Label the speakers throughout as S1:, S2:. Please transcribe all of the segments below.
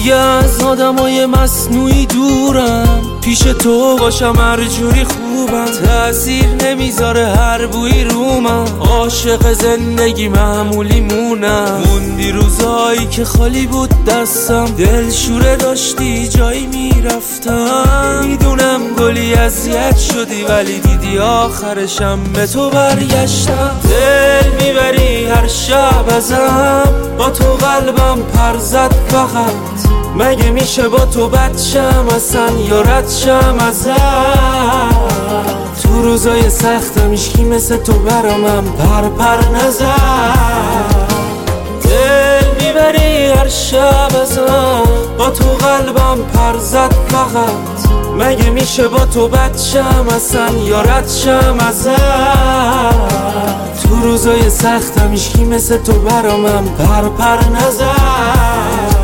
S1: دیگه از آدمای مصنوعی دورم، پیش تو باشم هر جوری خوبم، تأثیر نمیذاره هر بوی رو من، عاشق زندگی معمولی مونم. موندی روزایی که خالی بود دستم، دلشوره داشتی جایی میرفتم، میدونم گلی اذیت شدی ولی دیدی آخرشم به تو برگشتم. دل میبری هر شب ازم، با تو قلبم پر زد فقط، مگه میشه با تو بچم اصلا یا ردشم ازت؟ تو روزای سختم هیچکی مثل تو برامم پر نزد. دل میبری هر شب ازم، با تو قلبم پر زد فقط، مگه میشه با تو بچم اصلا یا ردشم ازت؟ تو روزای سختم هیچکی مثل تو برامم پر نزد.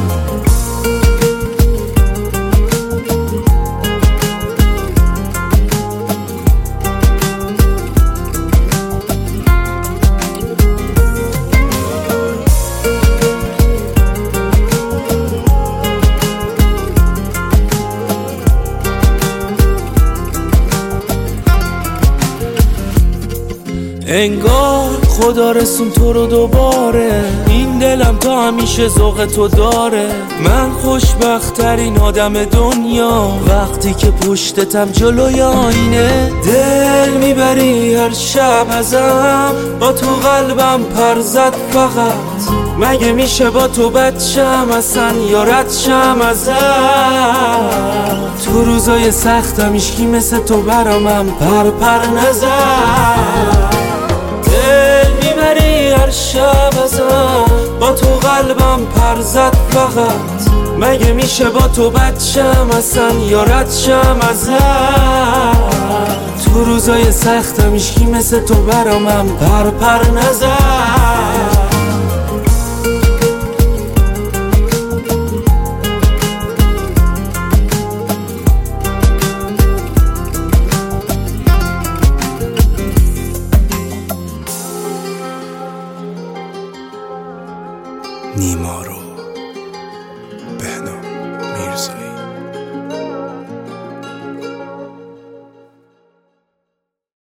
S1: انگار خدا رسون تو رو دوباره، این دلم تا همیشه ذوق تو داره. من خوشبخت‌ترین آدم دنیا وقتی که پشتتم جلوی آینه. دل میبری هر شب ازم، با تو قلبم پر زد فقط، مگه میشه با تو بچم اصلا یا ردشم ازت؟ تو روزای سختم هیچکی مثل تو برامم پر نزد. هر شب ازم، با تو قلبم پر زد فقط، مگه میشه با تو بچم اصلا یا ردشم ازت؟ تو روزای سختم هیچکی مثل تو برامم پر نزد. نیما رو